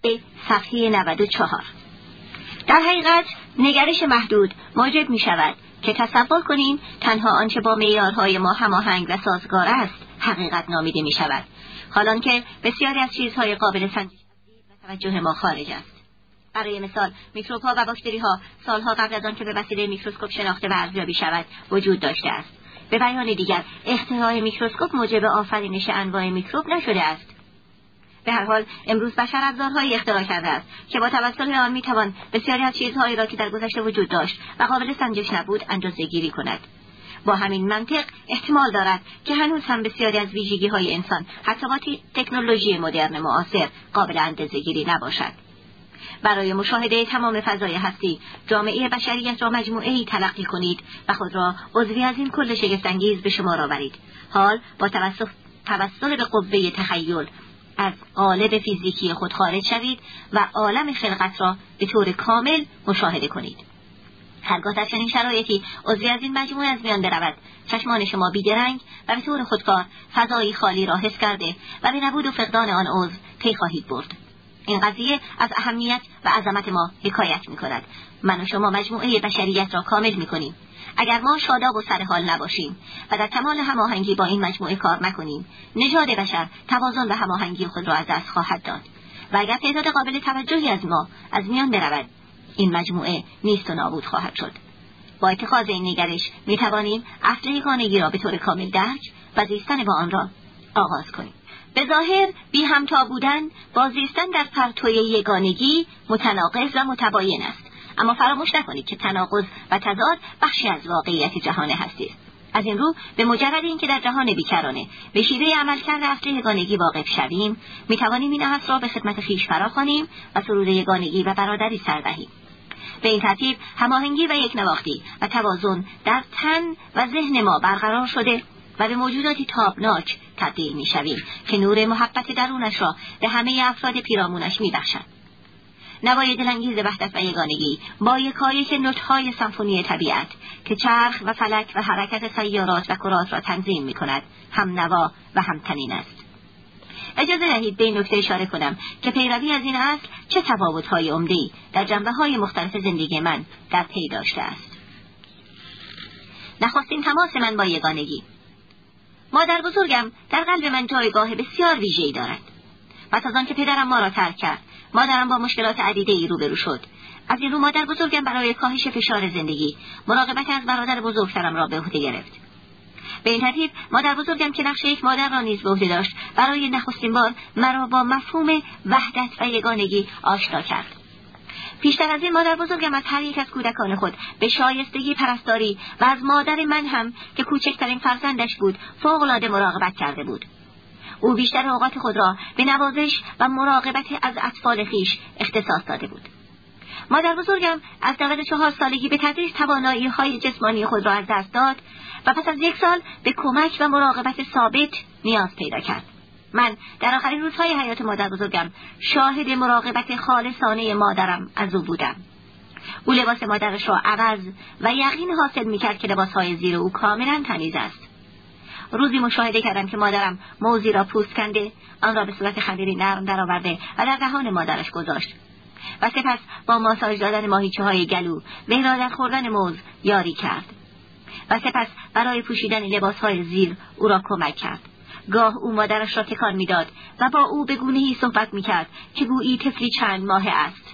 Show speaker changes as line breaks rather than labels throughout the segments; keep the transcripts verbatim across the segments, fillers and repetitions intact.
صفحه نود و چهار. در حقیقت نگرش محدود موجب می شود که تصور کنیم تنها آنچه با معیارهای ما هماهنگ و سازگار است حقیقت نامیده می شود، حالان که بسیاری از چیزهای قابل سنجش و توجه ما خارج است. برای مثال میکروب ها و باکتری ها سالها قبل از آن که به وسیله میکروسکوپ شناخته و ارزیابی شود وجود داشته است. به بیان دیگر اختراع میکروسکوپ موجب آفرینش انواع میکروب نشده است. به هر حال امروز بشر ابزارهایی اختراع کرده است که با توسط آن میتوان بسیاری از چیزهایی را که در گذشته وجود داشت و قابل سنجش نبود اندازه‌گیری کند. با همین منطق احتمال دارد که هنوز هم بسیاری از ویژگی‌های انسان حتی با تکنولوژی مدرن معاصر قابل اندازه‌گیری نباشد. برای مشاهده تمام فضای هستی جامعه بشریت را مجموعه‌ای تلقی کنید و خود را عضوی از این کل شگفت‌انگیز به شمار آورید. حال با توسط توسل به قوه تخیل از قالب فیزیکی خود خارج شوید و عالم خلقت را به طور کامل مشاهده کنید. هرگاه در چنین شرایطی عضوی از این مجموعه از میان برود، چشمان شما بیدرنگ و به طور خودکار فضایی خالی را حس کرده و به نبود و فقدان آن عضو پی خواهید برد. این قضیه از اهمیت و عظمت ما حکایت می کند. من و شما مجموعه بشریت را کامل می کنیم. اگر ما شاداب و سرحال نباشیم و در کمال هماهنگی با این مجموعه کار نکنیم، نژاد بشر توازن و هماهنگی خود را از دست خواهد داد و اگر تعداد قابل توجهی از ما از میان برود، این مجموعه نیست و نابود خواهد شد. با اتخاذ این نگرش می توانیم اصل یگانگی را به طور کامل درک و زیستن با آن را آغاز کنیم. به ظاهر بی همتا بودن با زیستن در پرتوی یگانگی متناقض و متباین است، اما فراموش نکنید که تناقض و تضاد بخشی از واقعیت جهان هستی است. از این رو به مجرد اینکه در جهان بیکرانه به شیوه عملکرد اصل یگانگی واقف شویم، می توانیم این اصل را به خدمت خویش فراخوانیم و سرود یگانگی و برادری سر دهیم. به این ترتیب هماهنگی و یکنواختی و توازن در تن و ذهن ما برقرار شده و به موجوداتی تابناک تبدیل می شویم که نور محبت درونش را به همه افراد پیرامونش می بخشد. نوای دلانگیز وحدت و یگانگی با یکایک نوت‌های سمفونی طبیعت که چرخ و فلک و حرکت سیارات و کرات را تنظیم می کند هم نوا و هم تنین است. اجازه دهید به این نکته اشاره کنم که پیروی از این اصل چه تفاوت‌های عمده‌ای در جنبه‌های مختلف زندگی من در پی داشته است. نخستین تماس من با یگانگی. مادر بزرگم در قلب من جایگاه بسیار ویژه‌ای دارد. پس از آن که پدرم ما را ترک کرد، مادرم با مشکلات عدیده‌ای روبرو شد. از این رو مادر بزرگم برای کاهش فشار زندگی مراقبت از برادر بزرگترم را به عهده گرفت. به این ترتیب مادر بزرگم که نقش یک مادر را نیز به عهده داشت، برای نخستین بار مرا با مفهوم وحدت و یگانگی آشنا کرد. پیشتر از این مادر بزرگم از هر یک از کودکان خود به شایستگی پرستاری و از مادر من هم که کوچکترین فرزندش بود فوق‌العاده مراقبت کرده بود. او بیشتر اوقات خود را به نوازش و مراقبت از اطفال خویش اختصاص داده بود. مادر بزرگم از دوازده چهار سالگی به تدریج توانایی‌های جسمانی خود را از دست داد و پس از یک سال به کمک و مراقبت ثابت نیاز پیدا کرد. من در آخرین روزهای حیات مادر بزرگم شاهد مراقبت خالصانه مادرم از او بودم. او لباس مادرش را عوض و یقین حاصل می‌کرد که لباس‌های زیر او کاملاً تمیز است. روزی مشاهده کردم که مادرم موزی را پوست کنده، آن را به صورت خمیری نرم درآورده و در دهان مادرش گذاشت و سپس با ماساژ دادن ماهیچه‌های گلو وی را در خوردن موز یاری کرد و سپس برای پوشیدن لباس‌های زیر او را کمک کرد. گاه او مادرش را تکان می‌داد و با او به گونه‌ای صحبت می‌کرد که گویی طفلی چند ماهه است.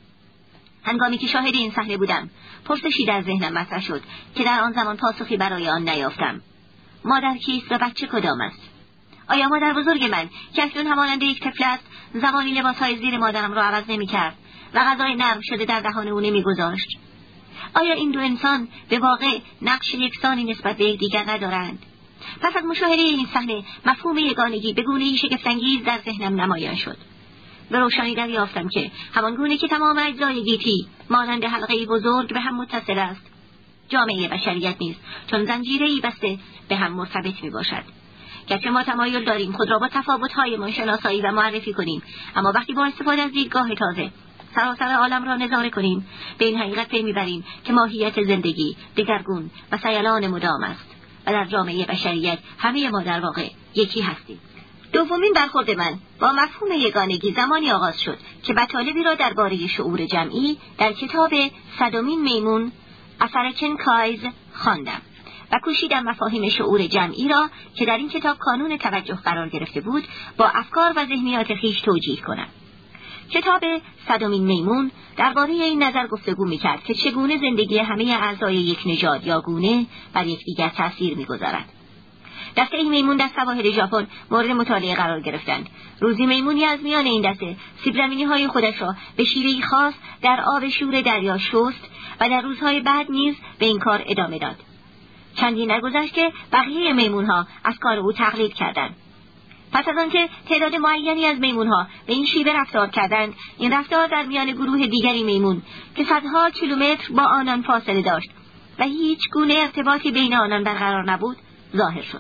هنگامی که شاهد این صحنه بودم، پرسشی در ذهنم مطرح شد که در آن زمان پاسخی برای آن نیافتم. مادر کیست و بچه کدام است؟ آیا مادر بزرگ من که اکنون همانند یک طفل است زمانی لباس‌های زیر مادرم را عوض نمی‌کرد و غذای نرم شده در دهان او نمی‌گذاشت؟ آیا این دو انسان به واقع نقش یکسانی نسبت به یکدیگر ندارند؟ پس از مشاهده این صحنه مفهوم یگانگی به گونه‌ای شگفت‌انگیز در ذهنم نمایان شد. به روشنی دریافتم که همان گونه که تمام اجزای گیتی مانند حلقه‌ای بزرگ به هم متصل است، جامعه بشریت نیز چون زنجیره‌ای بسته به هم مرتبط می‌باشد. گرچه ما تمایل داریم خود را با تفاوت‌هایمان شناسایی و معرفی کنیم، اما وقتی با استفاده از دیدگاه تازه سراسر عالم را نظاره کنیم، به این حقیقت پی می‌بریم که ماهیت زندگی دگرگون و سیلان مدام است و در جامعه بشریت همه ما در واقع یکی هستیم. دومین برخورد من با مفهوم یگانگی زمانی آغاز شد که مطالبی را درباره شعور جمعی در کتاب صدمین میمون اثر چن کایز خواندم و کوشیدم مفاهیم شعور جمعی را که در این کتاب کانون توجه قرار گرفته بود با افکار و ذهنیات خویش توجیه کنم. کتاب صدمین میمون درباره این نظر گفتگو می‌کرد که چگونه زندگی همه اعضای یک نژاد یا گونه بر یکدیگر تأثیر می‌گذارد. دسته میمون در سواحل ژاپن مورد مطالعه قرار گرفتند. روزی میمونی از میان این دسته سیب‌زمینی‌های خودش را به شیوهی خاص در آب شور دریا شست و در روزهای بعد نیز به این کار ادامه داد. چندی نگذشت که بقیه میمون‌ها از کار او تقلید کردند. پس از آنکه تعداد معینی از میمون‌ها به این شیوه رفتار کردند، این رفتار در میان گروه دیگری میمون که صدها کیلومتر با آنان فاصله داشت و هیچ گونه ارتباطی بین آنان برقرار نبود، ظاهر شد.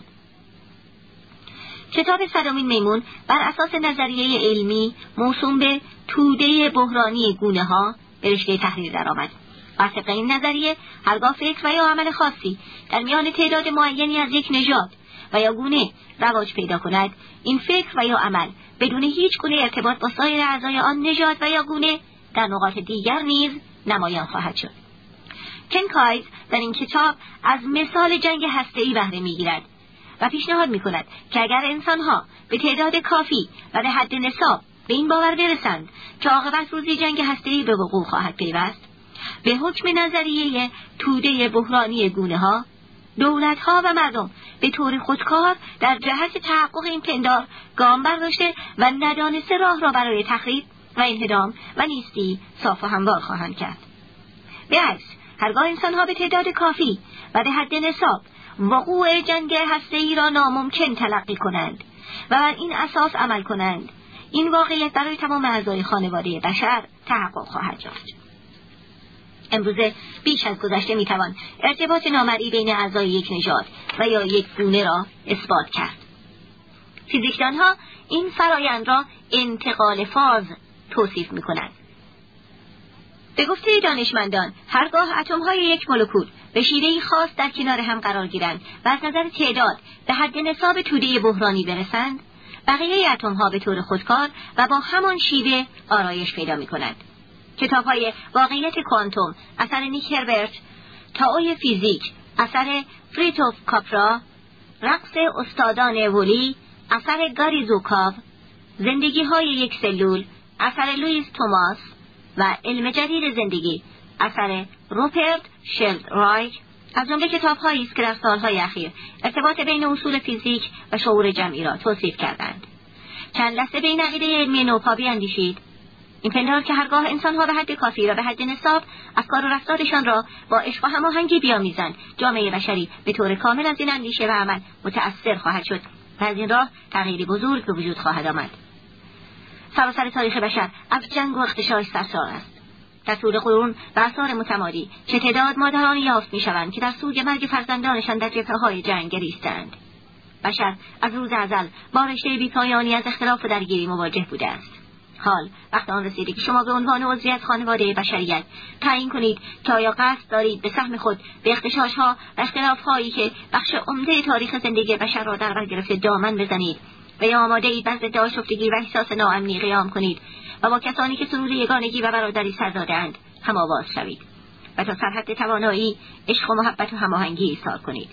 کتاب صدمین میمون بر اساس نظریه علمی موسوم به توده بحرانی گونه‌ها به رشته تحریر درآمد. بر طبق این نظریه هرگاه فکر و یا عمل خاصی در میان تعداد معینی از یک نژاد و یا گونه رواج پیدا کند، این فکر و یا عمل بدون هیچ گونه ارتباط با سایر اعضای آن نژاد و یا گونه در نقاط دیگر نیز نمایان خواهد شد. چن کایز در این کتاب از مثال جنگ هسته‌ای بهره می‌گیرد و پیشنهاد می‌کند که اگر انسان‌ها به تعداد کافی و به حد نصاب به این باور برسند که عاقبت روزی جنگ هسته‌ای به وقوع خواهد پیوست، به حکم نظریه توده بحرانی گونه‌ها، دولت‌ها و مردم به طور خودکار در جهت تحقق این پندار گام برداشته و ندانسته راه را برای تخریب و انهدام و نیستی صاف و هموار خواهند کرد. به عکس، هرگاه انسان‌ها به تعداد کافی و به حد نصاب وقوع جنگ هسته‌ای را ناممکن تلقی کنند و بر این اساس عمل کنند، این واقعیت برای تمام اعضای خانواده بشر تحقق خواهد یافت. امروزه بیش از گذشته میتوان ارتباط نامرئی بین اعضای یک نژاد و یا یک گونه را اثبات کرد. فیزیکدانها این فرایند را انتقال فاز توصیف میکنند. به گفته دانشمندان، هرگاه اتم‌های یک مولکول به شیوهی خاص در کنار هم قرار گیرند و از نظر تعداد به حد نصاب توده بحرانی برسند، بقیه اتم‌ها به طور خودکار و با همان شیوه آرایش پیدا می‌کنند. کتاب‌های واقعیت کوانتوم اثر نیک هربرت، تائوی فیزیک اثر فریتوف کاپرا، رقص استادان ولی اثر گاری زوکاو، زندگی‌های یک سلول اثر لوئیس توماس و علم جدید زندگی اثر روپرت شلدرایک از جمله کتاب‌هایی است که در سال‌های اخیر ارتباط بین اصول فیزیک و شعور جمعی را توصیف کردند. چند لحظه به این عقیده علمی نوپا بیاندیشید. این پندار که هرگاه انسان‌ها به حد کافی را به حد نصاب از کار و رفتارشان را با عشق و هماهنگی بیامیزند، جامعه بشری به طور کامل از این اندیشه و عمل متأثر خواهد شد و از این راه تغییری بزرگ به وجود خواهد آمد. سراسر تاریخ بشر از جنگ و اغتشاش سرشار است. در طول قرون و عصار متمادی چه تعداد مادرانی یافت می‌شوند که در سوگ مرگ فرزندانشان در جبهه‌های جنگ گریستند. بشر از روز ازل با رشته بی‌پایانی از اختلاف و درگیری مواجه بوده است. حال وقت آن رسیده که شما به عنوان عضوی از خانواده بشریت تعیین کنید که آیا قصد دارید به سهم خود به اغتشاش‌ها و اختلاف‌هایی که بخش عمده تاریخ زندگی بشر را در بر گرفته دامن بزنید و یا آماده اید بر ضد آشفتگی و احساس ناامنی قیام کنید و با کسانی که سرور یگانگی و برادری سر داده‌اند هم آواز شوید و تا سرحد توانایی عشق و محبت و هماهنگی ایثار کنید،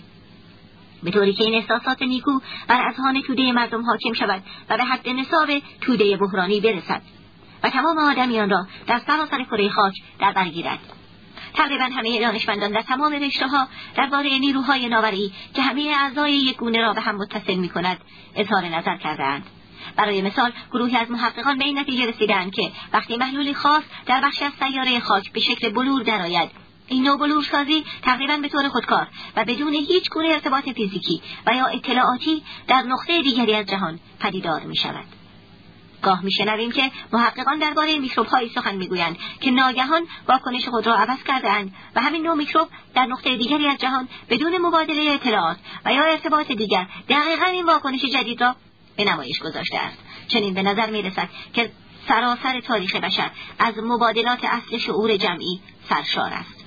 به طوری که این احساسات نیکو بر اذهان توده مردم حاکم شود و به حد نصاب توده بحرانی برسد و تمام آدمیان را در سراسر کره خاک در بر گیرد. تقریبا همه دانشمندان در تمام رشته‌ها درباره نیروهای ناوری که همه اعضای یک گونه را به هم متصل می‌کند اظهار نظر کرده‌اند. برای مثال گروهی از محققان به این نتیجه رسیدند که وقتی محلولی خاص در بخشی از سیاره خاک به شکل بلور درآید، این نوع بلورسازی تقریبا به طور خودکار و بدون هیچ گونه ارتباط فیزیکی و یا اطلاعاتی در نقطه دیگری از جهان پدیدار می‌شود. گاه می‌شنویم که محققان درباره میکروب‌هایی سخن می‌گویند که ناگهان واکنش خود را عوض کرده‌اند و همین نوع میکروب در نقطه دیگری از جهان بدون مبادله اطلاعات و یا ارتباط دیگر دقیقاً این واکنش جدید را به نمایش گذاشته است. چنین به نظر می‌رسد که سراسر تاریخ بشر از مبادلات اصل شعور جمعی سرشار است.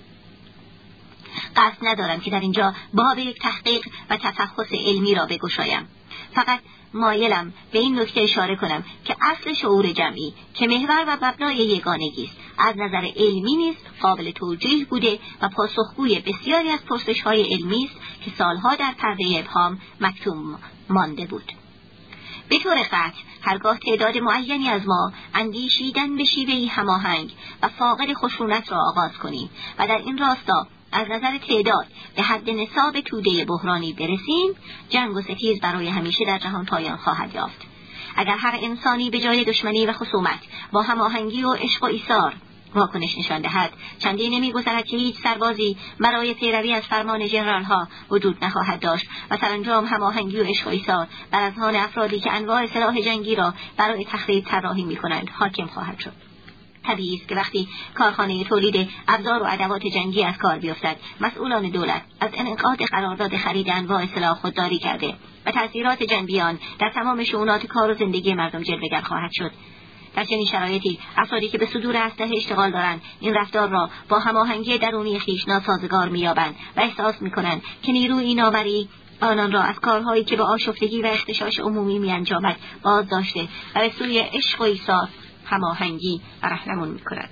قصد ندارم که در اینجا باب یک تحقیق و تفحص علمی را بگشایم. فقط مایلم به این نکته اشاره کنم که اصل شعور جمعی که محور و مبنای یگانگی است از نظر علمی نیز قابل توجیه بوده و پاسخگوی بسیاری از پرسش‌های علمی است که سالها در پرده ابهام مکتوم مانده بود. به طور قطع هرگاه تعداد معینی از ما اندیشیدن به شیوهی هماهنگ و فاقد خشونت را آغاز کنیم و در این راستا از نظر تعداد به حد نصاب توده بحرانی برسیم، جنگ و ستیز برای همیشه در جهان پایان خواهد یافت. اگر هر انسانی به جای دشمنی و خصومت با هماهنگی و عشق و ایثار واکنش نشان دهد، چندین نمی‌گذرد که هیچ سربازی برای پیروی از فرمان ژنرال‌ها وجود نخواهد داشت و سرانجام هماهنگی و عشق و ایثار بر اذهان افرادی که انواع سلاح جنگی را برای تخریب طراحی می‌کنند حاکم خواهد شد. طبیعی است که وقتی کارخانه تولید ابزار و ادوات جنگی از کار بیفتد، مسئولان دولت از انعقاد قرارداد خرید انواع سلاح خودداری کرده و تأثیرات جنبی آن در تمام شؤونات کار و زندگی مردم جلوه‌گر خواهد شد. در چنین شرایطی افرادی که به صدور اسلحه اشتغال دارند این رفتار را با هماهنگی درونی خویش ناسازگار می‌یابند و احساس می‌کنند که نیروی نامری آنان را از کارهایی که به آشفتگی و اختشاش عمومی می‌انجامد باز داشته و به سوی عشق و ایثار هماهنگی و رهنمون می‌کند.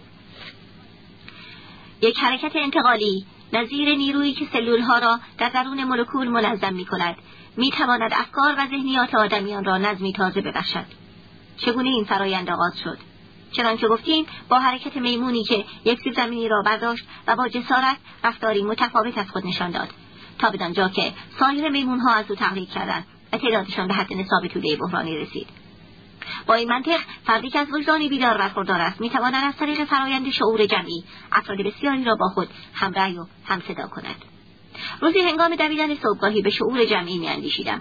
یک حرکت انتقالی نظیر نیرویی که سلول‌ها را در درون مولکول منظم می‌کند می‌تواند افکار و ذهنیات آدمیان را نظمی تازه ببخشد. چگونه این فرایند آغاز شد؟ چنانکه گفتیم با حرکت میمونی که یک سیب زمینی را برداشت و با جسارت رفتاری متفاوت از خود نشان داد تا بدانجا که سایر میمون‌ها از او تقلید کردند و تعدادشان به حد نصاب توده بحرانی رسید. با این منطق فردی که از وجدانی بیدار برخوردار است میتواند از طریق فرایند شعور جمعی افراد بسیاری را با خود همرأی و همصدا کند. روزی هنگام دویدن صبحگاهی به شعور جمعی میاندیشیدم.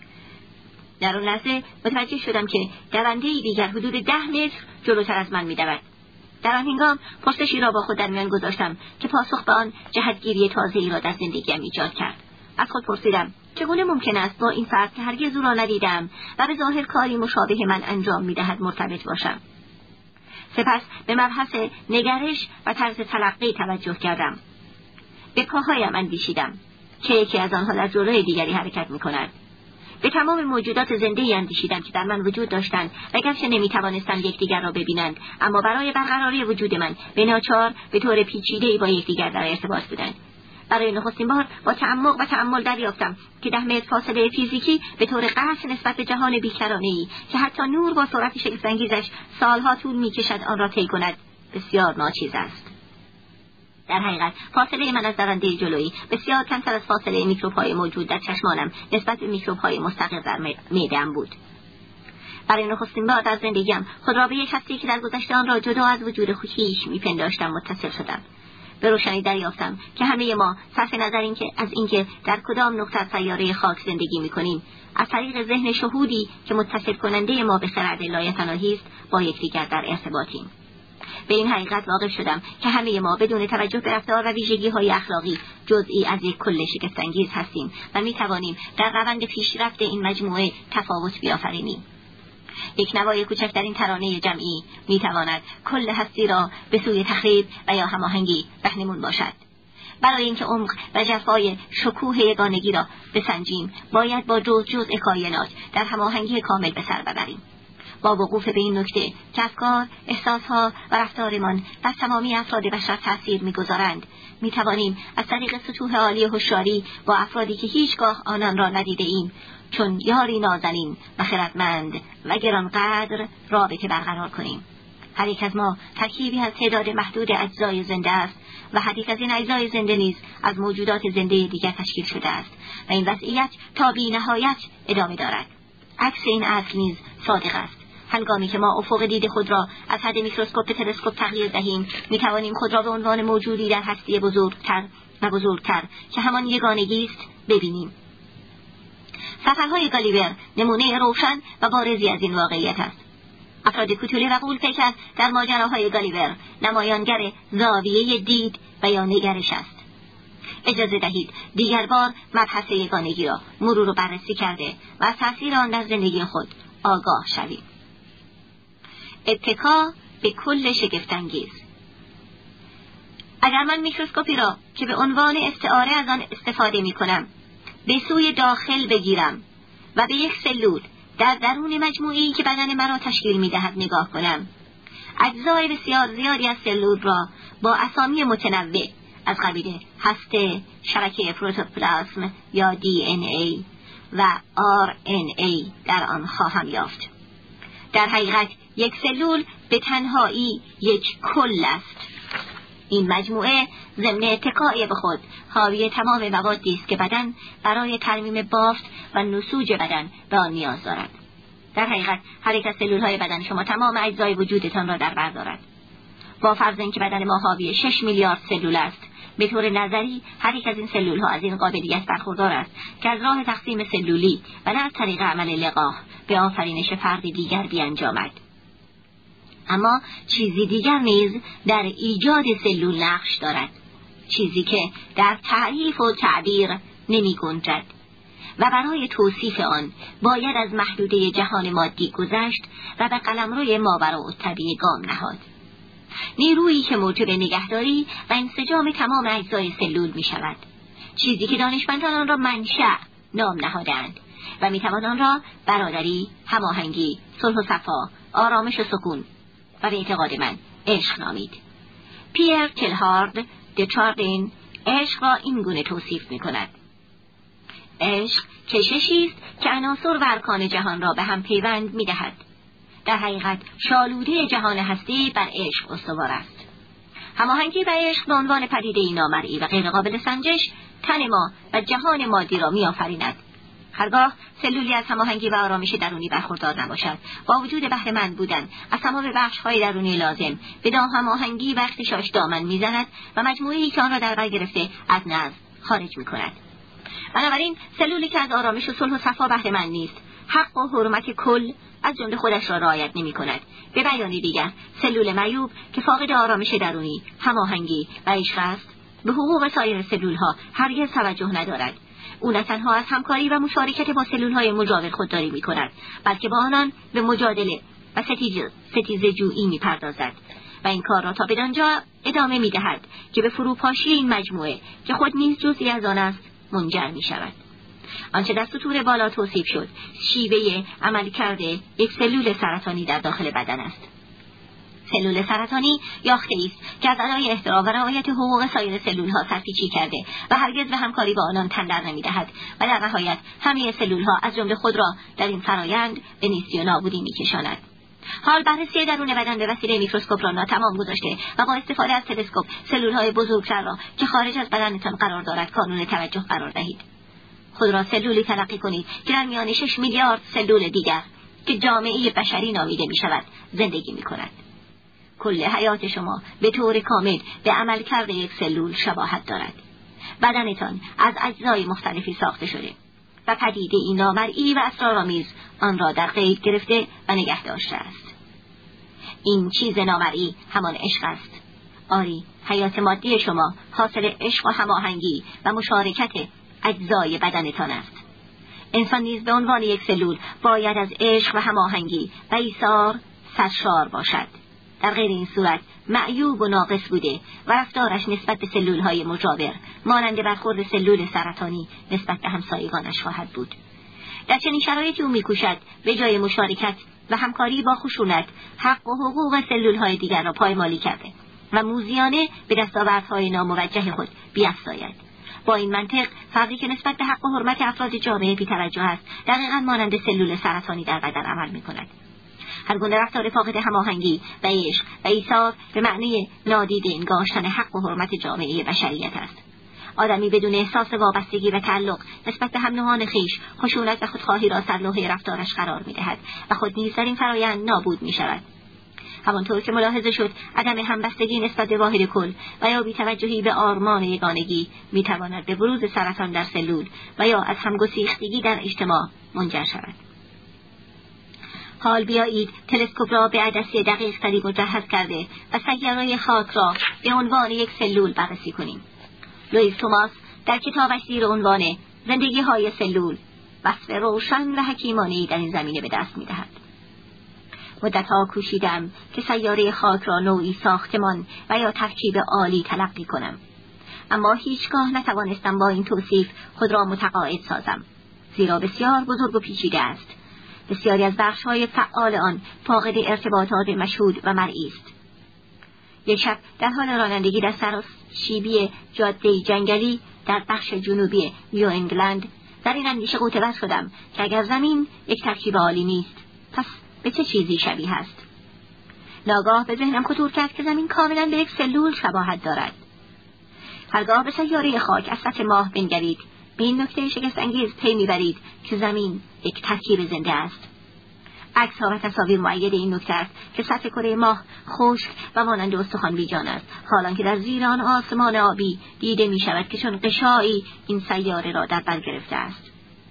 در آن لحظه متوجه شدم که دونده‌ای دیگر حدود ده متر جلوتر از من می‌دود. در آن هنگام پرسشی را با خود در میان گذاشتم که پاسخ به آن جهتگیری تازه‌ای را در زندگیم ایجاد کرد. از خود پرسیدم چگونه ممکن است با این فرد که هرگز او را ندیدم و به ظاهر کاری مشابه من انجام می‌دهد مرتبط باشم. سپس به مبحث نگرش و طرز تلقی توجه کردم. به پاهایم اندیشیدم که یکی از آنها در جلوی دیگری حرکت می‌کند. به تمام موجودات زنده اندیشیدم که در من وجود داشتند و گرچه نمیتوانستند یکدیگر را ببینند اما برای برقراری وجود من به ناچار به طور پیچیده‌ای با یکدیگر در ارتباط بودند. برای نخستین بار با تعمق و تأمل دریافتم که ده متر فاصله فیزیکی به طور قطع نسبت به جهان بیکرانه‌ای که حتی نور با سرعت شگفت‌انگیزش سالها طول می‌کشد آن را طی کند بسیار ناچیز است. در حقیقت فاصله من از درنده جلویی بسیار کمتر از فاصله میکروب‌های موجود در چشمانم نسبت به میکروب‌های مستقر در معده‌ام بود. برای نخستین بار در زندگیم خود را به یک هستی که در گذشته آن را جدا از وجود خویش میپنداشتم متصل شدم. به روشنی دریافتم که همه ما صرف نظر این که از اینکه در کدام نقطه از سیاره خاک زندگی می‌کنیم از طریق ذهن شهودی که متصل کننده ما به خرد لایتناهی است با یکدیگر در ارتباطیم. به این حقیقت واقف شدم که همه ما بدون توجه به رفتار و ویژگی‌های اخلاقی جزئی از یک کل شگفت‌انگیز هستیم و می‌توانیم در روند پیشرفت این مجموعه تفاوت بیافرینیم. یک نوای کوچک در این ترانه جمعی می‌تواند کل هستی را به سوی تخریب و یا هماهنگی رهنمون باشد. برای اینکه عمق و جفای شکوه یگانگی را بسنجیم باید با جز جزء کائنات در هماهنگی کامل به سر ببریم. با وقوف به این نکته که افکار، احساسها و رفتارمان بر تمامی افراد بشر تأثیر می‌گذارند، می‌توانیم از طریق سطوح عالی هوشیاری با افرادی که هیچگاه آنان را ندیده ایم چون یاری نازنین و خردمند و گرانقدر رابطه برقرار کنیم. هر یک از ما ترکیبی از تعداد محدود اجزای زنده است و هر یک از این اجزای زنده نیز از موجودات زنده دیگر تشکیل شده است و این وضعیت تا بی نهایت ادامه دارد. عکس این اصل نیز صادق است. هنگامی که ما افق دید خود را از حد میکروسکوپ به تلسکوپ تغییر دهیم میتوانیم خود را به عنوان موجودی در هستی بزرگتر و بزرگتر که همان یگانگی است ببینیم. سفرهای گالیور نمونه روشن و بارزی از این واقعیت است. افراد کوتوله و غول‌پیکر در ماجراهای گالیور نمایانگر زاویه دید و یا نگرش است. اجازه دهید دیگر بار مبحث یگانگی را مرور و بررسی کرده و از تأثیر آن در زندگی خود آگاه شویم. اتکا به کل شگفت‌انگیز. اگر من میکروسکوپی را که به عنوان استعاره از آن استفاده می کنم به سوی داخل بگیرم و به یک سلول در درون مجموعه‌ای که بدن مرا تشکیل می‌دهد نگاه کنم، اجزای بسیار زیادی از سلول را با اسامی متنوع از قبیل هسته، شبکه پروتوپلاسم یا دی ان ای و آر ان ای در آن خواهم یافت. در حقیقت یک سلول به تنهایی یک کل است. این مجموعه ضمن اتکای به خود حاوی تمام موادی است که بدن برای ترمیم بافت و نسوج بدن به آن نیاز دارد. در حقیقت هر یک از سلول‌های بدن شما تمام اجزای وجودتان را در بر دارد. با فرض اینکه بدن ما حاوی شش میلیارد سلول است، به طور نظری هر یک از این سلول‌ها از این قابلیت برخوردار است که از راه تقسیم سلولی و نه از طریق عمل لقاح به آفرینش فرد دیگر بیانجامد. اما چیزی دیگر نیز در ایجاد سلول نقش دارد، چیزی که در تعریف و تعبیر نمی گنجد و برای توصیف آن باید از محدوده جهان مادی گذشت و به قلمرو ماوراءالطبیعه گام نهاد. نیرویی که موجب نگهداری و انسجام تمام اجزای سلول می شود، چیزی که دانشمندان آن را منشأ نام نهادند و می توان آن را برادری، هماهنگی، صلح و صفا، آرامش و سکون و به اعتقاد من عشق نامید. پیر تلهارد دچاردین عشق را این گونه توصیف می کند: عشق کششی است که عناصر و ارکان جهان را به هم پیوند می دهد. در حقیقت شالوده جهان هستی بر عشق استوار است. هماهنگی و عشق به عنوان پدیده نامرئی و غیر قابل سنجش تن ما و جهان مادی را می آفریند. هرگاه سلولی از هماهنگی و آرامش درونی برخوردار نباشد، با وجود بهره‌مند بودن از تمام بخش‌های درونی لازم به دام هماهنگی و اختشاش دامن می‌زند و مجموعه‌ای که آن را در بر گرفته از نظم خارج می‌کند. بنابراین سلولی که از آرامش و صلح و صفا بهره‌مند نیست، حق و حرمت کل از جمله خودش را رعایت نمی‌کند. به بیان دیگر، سلول معیوب که فاقد آرامش درونی، هماهنگی و عشق است، به حقوق سایر سلول‌ها هرگز توجه ندارد. او نه تنها از همکاری و مشارکت با سلول‌های مجاور خودداری می‌کند، بلکه با آنان به مجادله و ستیزه جویی می‌پردازد و این کار را تا بدانجا ادامه می‌دهد که به فروپاشی این مجموعه که خود نیز جزئی از آن است منجر می‌شود. آنچه در سطور بالا توصیف شد شیوه عمل کرده یک سلول سرطانی در داخل بدن است. سلول سرطانی یافته‌ای است که از ادای احترام و رعایت حقوق سایر سلول‌ها سرپیچی کرده و هرگز به همکاری با آنان تن در نمی‌دهد و در نهایت همه سلول‌ها از جمله خود را در این فرایند به نیستی و نابودی می‌کشاند. حال بررسی درون بدن به وسیله میکروسکوپ را ناتمام گذاشته و با استفاده از تلسکوپ سلول‌های بزرگتر را که خارج از بدنتان قرار دارد کانون توجه قرار دهید. خود را سلولی تلقی کنید که در میان شش میلیارد سلول دیگر که جامعه بشری نامیده می‌شود زندگی می‌کند. کل حیات شما به طور کامل به عمل کرده یک سلول شباهت دارد. بدنتان از اجزای مختلفی ساخته شده و پدیده این نامرئی و اسرارآمیز آن را در قید گرفته و نگه داشته است. این چیز نامرئی همان عشق است. آری، حیات مادی شما حاصل عشق و هماهنگی و مشارکت اجزای بدنتان است. انسان نیز به عنوان یک سلول باید از عشق و هماهنگی و ایثار سرشار باشد. در غیر این صورت معیوب و ناقص بوده و رفتارش نسبت به سلول‌های مجاور مانند برخورد سلول سرطانی نسبت به همسایگانش خواهد بود. در چنین شرایطی او می‌کوشد به جای مشارکت و همکاری با خشونت حق و حقوق سلول‌های دیگر را پایمالی کرده و موذیانه به دستاوردهای ناموجه خود بیفزاید. با این منطق فردی که نسبت به حق و حرمت افراد جامعه بی‌توجه است دقیقاً مانند سلول سرطانی در بدن عمل می‌کند. هر گونه رفتار فاقد هماهنگی و عشق و ایثار به معنی نادیده انگاشتن حق و حرمت جامعه بشریت است. آدمی بدون احساس وابستگی و تعلق نسبت به هم نوعان خویش خشونت و خودخواهی را سرلوحه رفتارش قرار می‌دهد و خود نیز در این فرایند نابود می‌شود. همانطور که ملاحظه شد عدم همبستگی نسبت به واحد کل و یا بی‌توجهی به آرمان یگانگی می‌تواند به بروز سرطان در سلول و یا از همگسیختگی در اجتماع منجر شود. حال بیایید تلسکوپ را به عدسی دقیق تری مجهز کرده و سیاره خاک را به عنوان یک سلول بررسی کنیم. لوئیس توماس در کتابش زیر عنوان زندگی های سلول وصف روشن و حکیمانه‌ای در این زمینه به دست می‌دهد. مدت‌ها کوشیدم که سیاره خاک را نوعی ساختمان و یا ترکیب عالی تلقی کنم، اما هیچگاه نتوانستم با این توصیف خود را متقاعد سازم، زیرا بسیار بزرگ و پیچیده است بسیاری از بخش‌های فعال آن فاقد ارتباطات مشهود و مرئی است. یک شب در حال رانندگی در سراشیبی جاده جنگلی در بخش جنوبی نیو انگلند در این اندیشه غوطه‌ور شدم که اگر زمین یک ترکیب عالی نیست، پس به چه چیزی شبیه است؟ ناگاه به ذهنم خطور کرد که زمین کاملا به یک سلول شباهت دارد. هرگاه به سیاره خاک از سطح ماه بنگرید، به این نکته شگفت انگیز پی میبرید که زمین یک ترکیب زنده است. عکس‌ها و تصاویر مؤید این نکته است که سطح کره ماه خشک و مانند استخوان بیجان است، حالانکه در زیر آن آسمان آبی دیده می شود که چون غشایی این سیاره را در بر گرفته است.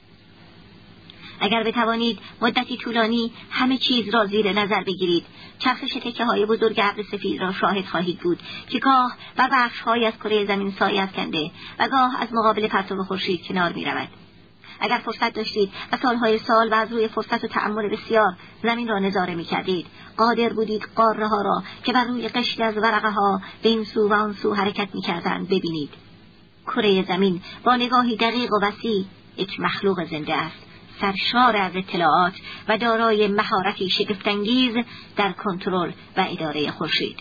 اگر بتوانید مدتی طولانی همه چیز را زیر نظر بگیرید، چرخش تکه‌های بزرگ ابر سفید را شاهد خواهید بود که گاه بر بخش‌هایی از کره زمین سایه افکنده و گاه از مقابل پرتو خورشید کنار می‌رود. اگر فرصت داشتید و سالهای سال و از روی فرصت و تأمل بسیار زمین را نظاره می‌کردید، قادر بودید قاره‌ها را که بر روی قشری از ورقه‌ها به این سو و آن سو حرکت می‌کردند ببینید. کره زمین با نگاهی دقیق و وسیع یک مخلوق زنده است، سرشار از اطلاعات و دارای مهارتی شگفت‌انگیز در کنترل و اداره خورشید.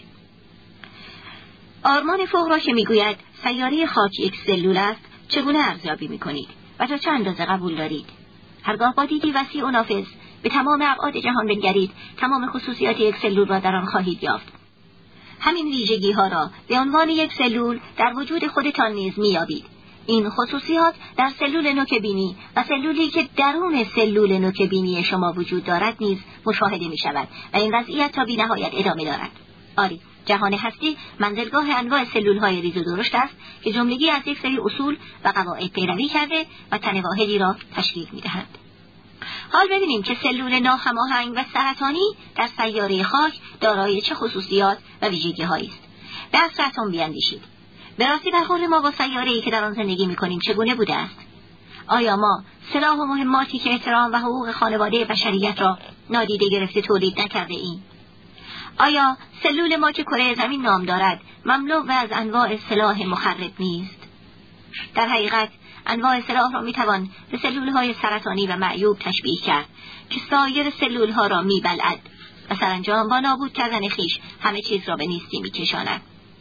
آرمان فوق را که میگوید سیاره خاک یک سلول است، چگونه ارزیابی میکنید و تا چه اندازه قبول دارید؟ هرگاه با دیدی وسیع و نافذ به تمام ابعاد جهان بنگرید، تمام خصوصیات یک سلول را در آن خواهید یافت. همین ویژگی ها را به عنوان یک سلول در وجود خودتان نیز میابید. این خصوصیات در سلول نوک بینی و سلولی که درون سلول نوک بینی شما وجود دارد نیز مشاهده می شود و این وضعیت تا بی نهایت ادامه دارد. آری، جهان هستی منزلگاه انواع سلول های ریز و درشت است که جملگی از یک سری اصول و قواعد پیروی کرده و تن واحدی را تشکیل می دهند. حال ببینیم که سلول ناهماهنگ و سرطانی در سیاره خاک دارای چه خصوصیات و ویژگی هایی است. به اصل اتم بیاندیشید. به راستی برخورد ما با سیاره‌ای که در آن زندگی می‌کنیم چگونه بوده است؟ آیا ما سلاح و مهماتی که احترام و حقوق خانواده بشریت را نادیده گرفته تولید نکرده ایم؟ آیا سلول ما که کره زمین نام دارد مملو از انواع سلاح مخرب نیست؟ در حقیقت انواع سلاح را می‌توان به سلول‌های سرطانی و معیوب تشبیه کرد که سایر سلول‌ها را می‌بلعد و سرانجام با نابود کردن خویش همه چیز را به نیستی می‌کشاند.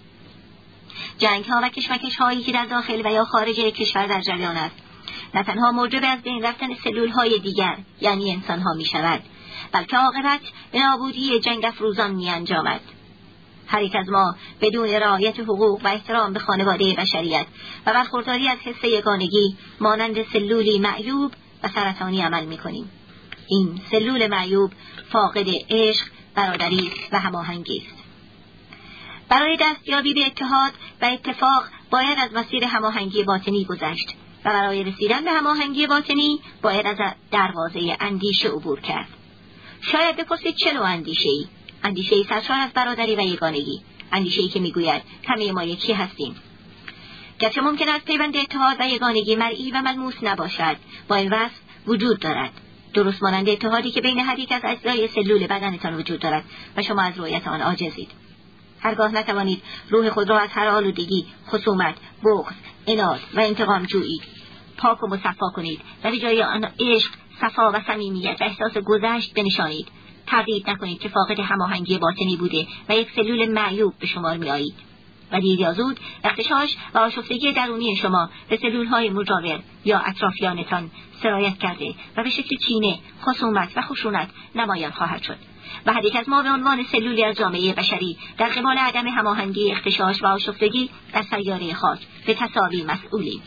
جنگ ها و کشمکش هایی که در داخل و یا خارج کشور در جریان است نه تنها موجب از بین رفتن سلول های دیگر یعنی انسان ها می شود، بلکه عاقبت به نابودی جنگ افروزان می انجامد. هر یک از ما بدون رعایت حقوق و احترام به خانواده بشریت و برخورداری از حس یگانگی مانند سلولی معیوب و سرطانی عمل می کنیم. این سلول معیوب فاقد عشق، برادری و هماهنگی است. برای دستیابی به اتحاد و اتفاق باید از مسیر هماهنگی باطنی گذشت و برای رسیدن به هماهنگی باطنی باید از دروازه اندیشه عبور کرد. شاید بپرسید چه نوع اندیشه‌ای؟ اندیشه‌ای سرشار از برادری و یگانگی، اندیشه‌ای که میگوید همه ما یکی هستیم. گرچه ممکن است پیوند اتحاد و یگانگی مرئی و ملموس نباشد، با این وصف وجود دارد، درست مانند اتحادی که بین هر یک از اجزای سلول بدنتان وجود دارد و شما از رؤیت آن عاجزید. هرگاه نتوانید روح خود را از هر آلودگی، خصومت، بغض، عناد و انتقام جویی پاک و مصفا کنید و به جای آن عشق، صفا و صمیمیت و احساس گذشت بنشانید، تردید نکنید که فاقد هماهنگی باطنی بوده و یک سلول معیوب به شمار می‌آیید. و دیر یا زود اختشاش و آشفتگی درونی شما به سلول‌های مجاور یا اطرافیانتان سرایت کرده و به شکل کینه، خصومت و خشونت نمایان خواهد شد. و هر یک از ما به عنوان سلولی از جامعه بشری در قبال عدم هماهنگی، اختشاش و آشفتگی در سیاره خاک به تساوی مسئولیم.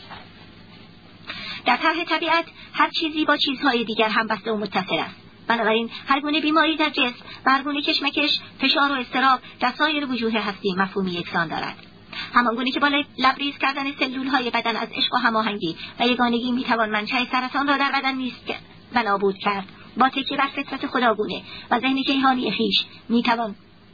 در طرح طبیعت هر چیزی با چیزهای دیگر هم بسته و متصل است. بنابراین هر گونه بیماری در جسم و هر گونه کشمکش، فشار و اضطراب در سایر وجوه هستی مفهومی یکسان دارد. همان گونه که با لبریز کردن سلول‌های بدن از عشق و هماهنگی و یگانگی میتوان منشأ سرطان را در بدن نیست و نابود کرد، با تکیه بر فطرت خداگونه و ذهن جیهانی خویش میتوان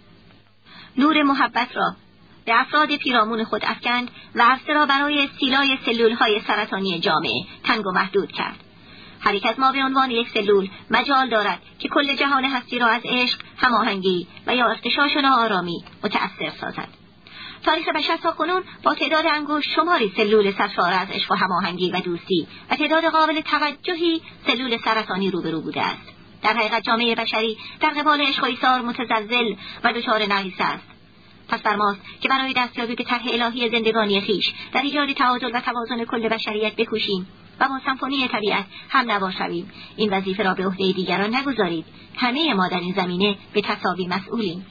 نور محبت را به افراد پیرامون خود افکند و عرصه را برای استیلای سلول‌های سرطانی جامعه تنگ و محدود کرد. هر یک از ما به عنوان یک سلول مجال دارد که کل جهان هستی را از عشق، هماهنگی و یا اختشاش و ناآرامی متأثر سازد. تاریخ بشر تاکنون با تعداد انگشت شماری سلول سرشار از عشق و هماهنگی و دوستی و تعداد قابل توجهی سلول سرطانی روبرو بوده است. در حقیقت جامعه بشری در قبال عشق و ایثار متزلزل و دچار نقیصه است. پس بر ماست که برای دستیابی به طرح الهی زندگانی خویش در ایجاد تعادل و توازن کل بشریت بکوشیم و با سمفونی طبیعت هم نوا شویم. این وظیفه را به عهده دیگران نگذارید. همه ما در این زمینه به تساوی مسئولیم.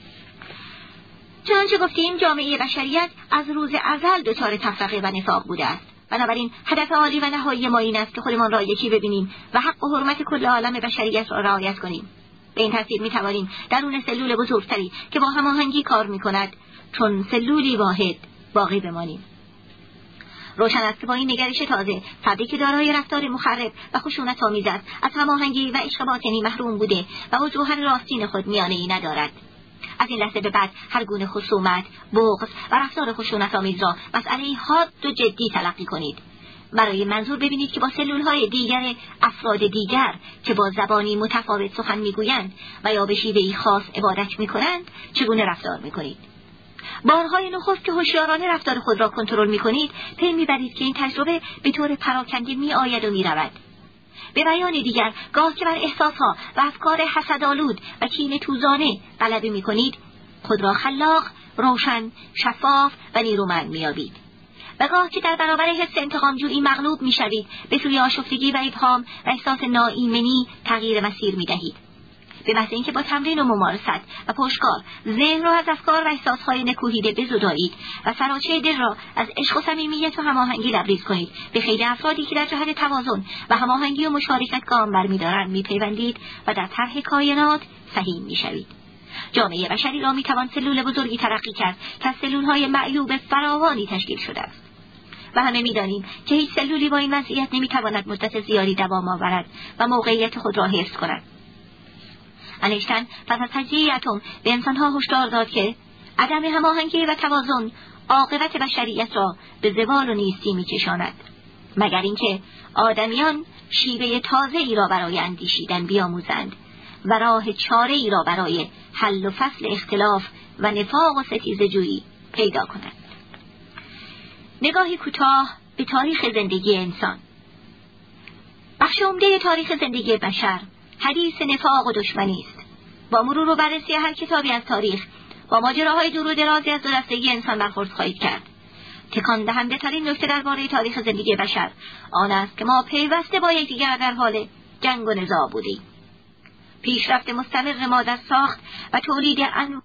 چنانچه گفتیم جامعه بشریت از روز ازل دچار تفرقه و نفاق بوده است. بنابراین هدف عالی و نهایی ما این است که خودمان را یکی ببینیم و حق و حرمت کل عالم بشریت را رعایت کنیم. به این ترتیب می‌توانیم درون سلول بزرگتری که با هماهنگی کار می‌کند چون سلولی واحد باقی بمانیم. روشن است که با این نگرش تازه فردی که دارای رفتار مخرب و خشونت‌آمیز است از هماهنگی و عشق باطنی محروم بوده و با جوهر راستین خود میانه‌ای ندارد. از این لحظه به بعد هر گونه خصومت، بغض و رفتار خشونت‌آمیز را مسئله‌ای حاد و جدی تلقی کنید. برای منظور ببینید که با سلول‌های دیگر افراد دیگر که با زبانی متفاوت سخن می‌گویند و یا به شیوه‌ای خاص عبادت می‌کنند چگونه رفتار می‌کنید. بارهای نخست که هوشیارانه رفتار خود را کنترل می‌کنید، پی می‌برید که این تجربه به طور پراکنده می‌آید و می‌رود. به بیان دیگر، گاه که بر احساسها و افکار حسدآلود و کینه توزانه غلبه می‌کنید، خود را خلاق، روشن، شفاف و نیرومند می‌یابید. و گاه که در برابر حس انتقامجویی مغلوب می‌شوید، به سوی آشفتگی و ابهام و احساس ناایمنی تغییر مسیر می‌دهید. به محض اینکه با تمرین و ممارست و پشتکار ذهن را از افکار و احساسهای نکوهیده بزدایید و سراچه دل را از عشق و صمیمیت و هماهنگی لبریز کنید، به خیلی افرادی که در جهت توازن و هماهنگی و مشارکت گام برمی‌دارند می‌پیوندید و در طرح کائنات سهیم می‌شوید. جامعه بشری را می‌توان سلول بزرگی ترقی کرد که از سلول‌های معیوب فراوانی تشکیل شده است. و همه می‌دانیم که هیچ سلولی با این وضعیت نمی‌تواند مدت زیادی دوام آورد و موقعیت خود را حفظ کند. انیشتین پس از تجزیه اتم به انسانها هشدار داد که عدم هماهنگی و توازن عاقبت بشریت را به زوال و نیستی می‌کشاند، مگر اینکه آدمیان شیوه تازه‌ای را برای اندیشیدن بیاموزند و راه چاره‌ای را برای حل و فصل اختلاف و نفاق و ستیزه‌جویی پیدا کنند. نگاهی کوتاه به تاریخ زندگی انسان. بخش عمده تاریخ زندگی بشر حدیث نفاق و دشمنی است. با مرور و بررسی هر کتابی از تاریخ با ماجراهای دور و درازی از دو دستگی انسان برخورد خواهید کرد. تکان دهنده ترین نکته درباره تاریخ زندگی بشر آن است که ما پیوسته با یکدیگر در حال جنگ و نزاع بودیم. پیشرفت مستمر ما در ساخت و تولید انواع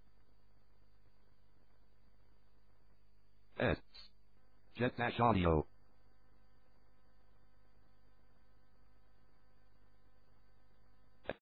S. Jetdash Audio.